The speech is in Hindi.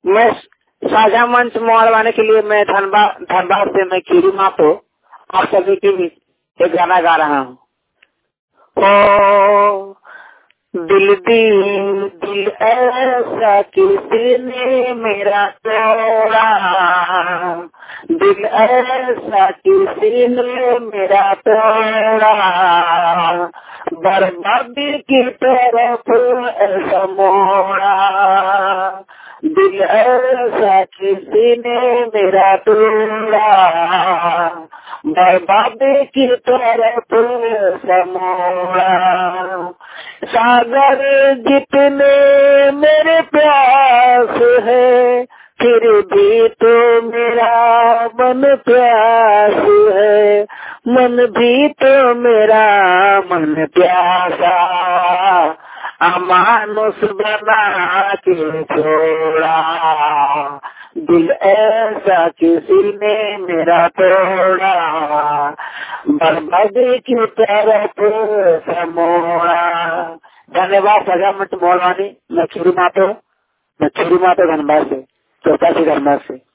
मैं साझा मंच मोड़वाने के लिए मैं धनबाद से मैं खीरू मातो आप सभी के बीच एक गाना गा रहा हूँ। ओ दिल ऐसा किसी ने मेरा तोड़ा, दिल ऐसा किसी ने मेरा तोड़ा, बर्बादी की तरफ ऐसा मोड़ा, दिल ऐसा किसी ने मेरा तोड़ा, बर्बादी की तरफ ऐसा मोड़ा। सागर जितने मेरे प्यास है, फिर भी तो मेरा मन प्यास है, मन भी तो मेरा मन प्यासा, अमानुष बना के छोड़ा, दिल ऐसा किसी ने मेरा तोड़ा, बर्बादी की तरफ मोड़ा। धन्यवाद सजा मत मोड़वानी। मैं खीरू मातो धनबाद से, चौथा से धनबाद से।